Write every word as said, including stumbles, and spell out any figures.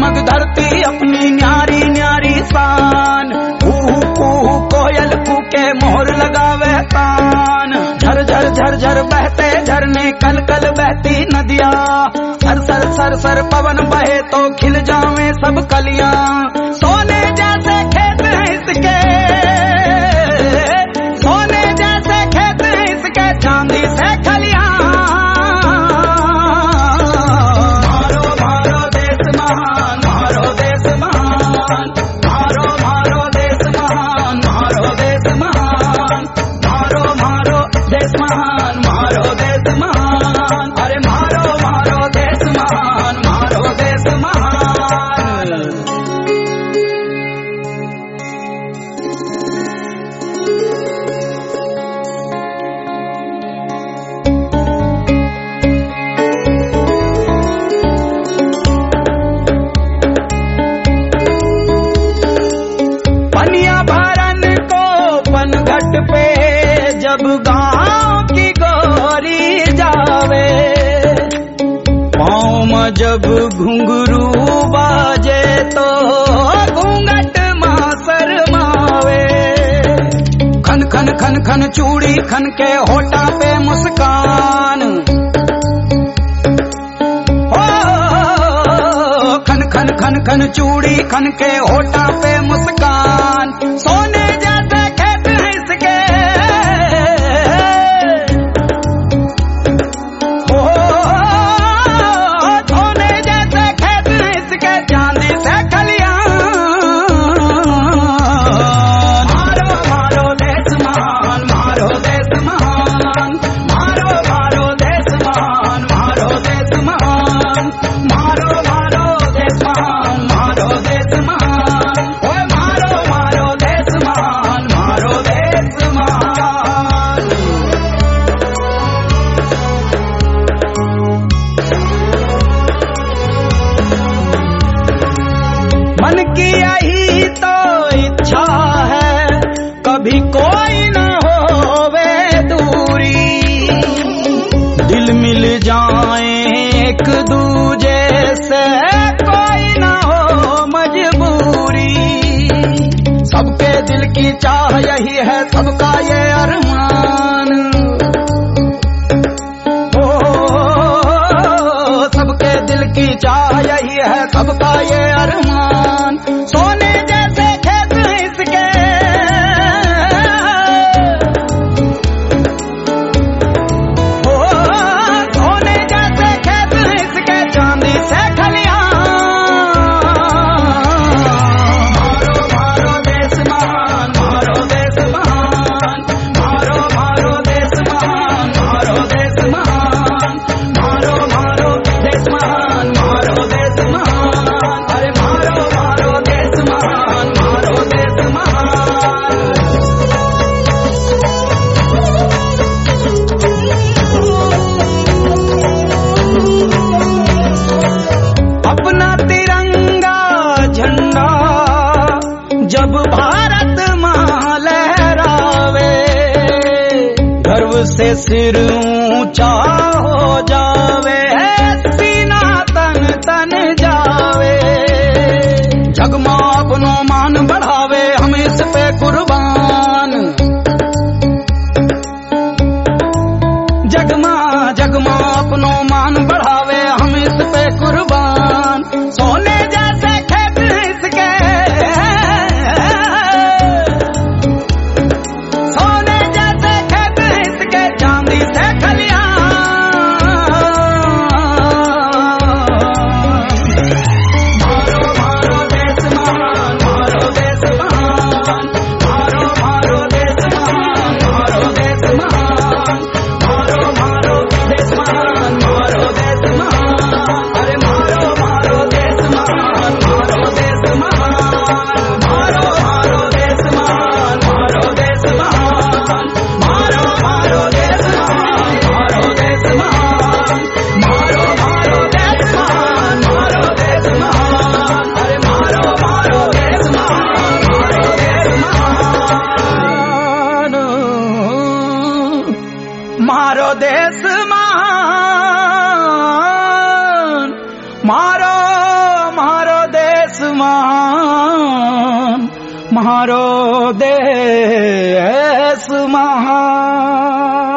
जगमग धरती अपनी न्यारी न्यारी शान। कूहू कूहू कोयल कूके मोहर लगावे कान। झर झर झर झर बहते झरने कल कल बहती नदियाँ। सर सर सर सर पवन बहे तो खिल जावे सब कलियां। सोने जैसे खेत हैं इसके, सोने जैसे खेत हैं इसके, चांदी से खलियां। मारो मारो देश महान, मारो देश महान, मारो मारो देश महान, मारो देश महान, मारो मारो देश महान, मारो देश महान। अरे मारो मारो देश महान, मारो देश महान। पनिया भरन को पनघट पे जब गाँव की गोरी जावे। पाँव में जब घुंघरू बाजे तो घूंघट माँ शरमावे। खन खन खन खन चूड़ी खन के होठा पे मुस्कान। ओ खन खन खन खन चूड़ी खन के होठा पे मुस्कान। सोने जैसे खेत हैं इसके, ओ सोने जैसे खेत हैं इसके, चांदी से खलियां। मारो मारो देश महान, मारो देश महान, मारो मारो देश महान, मारो देश महान, मारो मारो देश महान, मारो देश महान। ओए मारो मारो देश महान, मारो देश महान। मन की यही तो इच्छा है, कभी कोई न होवे दूरी। दिल मिल जाए एक दूजे से, कोई न हो मजबूरी। सबके दिल की चाह यही है, सबका ये अरमान। ओ सबके दिल की चाह यही है, सबका ये अरमान। सोने जैसे खेत हैं इसके, ओ सोने जैसे खेत हैं इसके, चांदी से खलियां। मारो मारो देश महान, मारो देश महान, मारो मारो देश महान, मारो देश महान, मारो मारो देश महान, मारो देश महान। अरे मारो मारो देश महान, मारो देश महान। अपना तिरंगा झंडा जब भारत मां लहरावे, गर्व से सिर ऊंचा हो जावे, सीना तन तन जावे। जगमा अपनो मान बढ़ावे, हम इस पे कुर्बान। जगमा जगमा अपनो मान बढ़ावे, हम इस पे कुर्बान। सोने जैसे खेत हैं इसके, सोने जैसे खेत हैं इसके, चांदी से खलियां। मारो मारो देश महान, मारो देश महान, मारो मारो देश महान, मारो देश महान, मारो मारो देश महान, मारो देश महान। अरे मारो मारो देश महान, मारो देश महान, मारो मारो देश महान, मारो देश महान, मारो मारो देश महान, मारो देश महान, मारो मारो देश महान, मारो देश महान। अरे मारो मारो देश महान, मारो देश महान, मारो देश महान, मारो मारो देश देश महान, म्हारो देश महान।